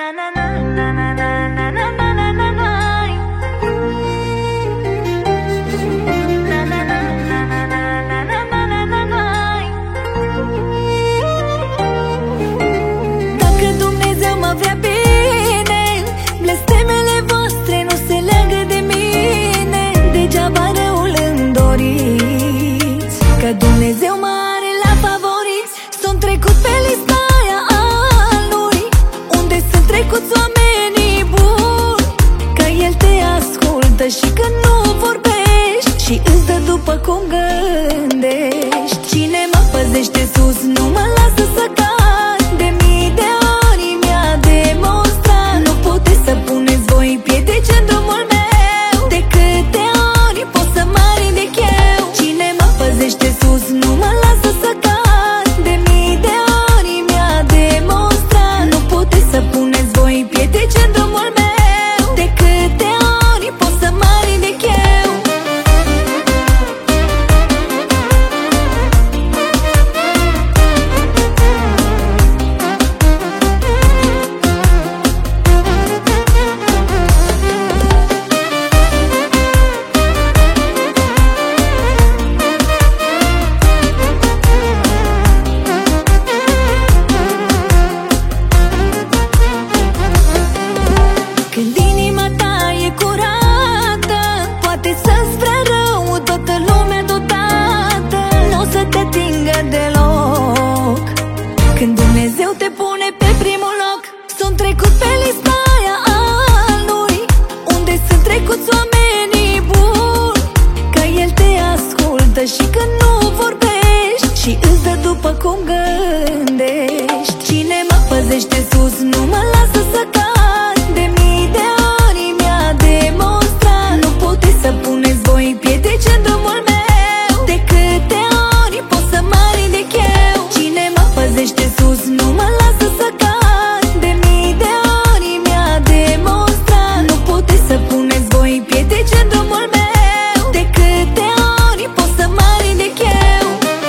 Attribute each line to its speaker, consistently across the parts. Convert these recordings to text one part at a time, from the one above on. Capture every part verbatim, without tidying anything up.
Speaker 1: Dacă Dumnezeu mă vrea bine, blestemele voastre nu se leagă de mine. Degeaba răul îmi doriți, că Dumnezeu mă are la favoriți. Sunt trecut pe lista aia a Lui, unde sunt trecuți oamenii buni, că El te ascultă și că nu vorbești și îți dă după cum gândești. Cine mă păzește sus nu mă lasă să cad, de mii de ori mi-a demonstrat. Nu puteți să puneți voi piedici în drumul meu, de câte ori pot să mă ridic eu. Cine mă păzește sus nu mă lasă să cad, de mii de ori mi-a demonstrat. Nu puteți să puneți voi piedici în drumul meu, de câte ori pot să mă ridic eu. Când inima ta e curată, poate să-ți vrea rău toată lumea deodată, n-o să te atingă deloc. Când Dumnezeu te pune pe primul loc, sunt trecut pe lista aia a Lui, unde sunt trecuți oamenii buni, că El te ascultă și că nu vorbești și îți dă după cum gândești. Cine mă păzește sus nu mă lasă să cad, de mii de ori mi-a demonstrat. Nu puteți să puneți voi piedici în drumul meu, de câte ori pot să mă ridic eu. Cine mă păzește sus nu mă lasă să cad, de mii de ori mi-a demonstrat. Nu puteți să puneți voi piedici în drumul meu, de câte ori pot să mă ridic eu.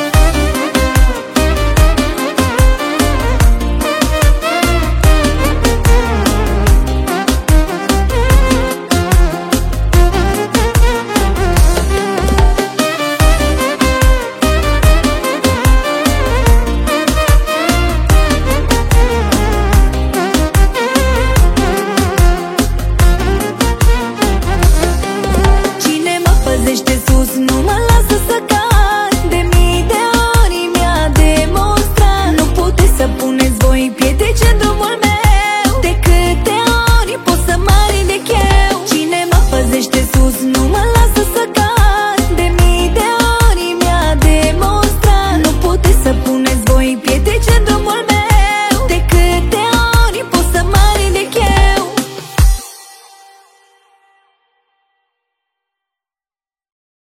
Speaker 1: Cine mă păzește sus nu mă lasă să cad, de mii de ori mi-a demonstrat. Nu puteți să puneți voi piedici în drumul meu, de câte ori pot să mă ridic eu. Cine mă păzește sus nu mă lasă să cad.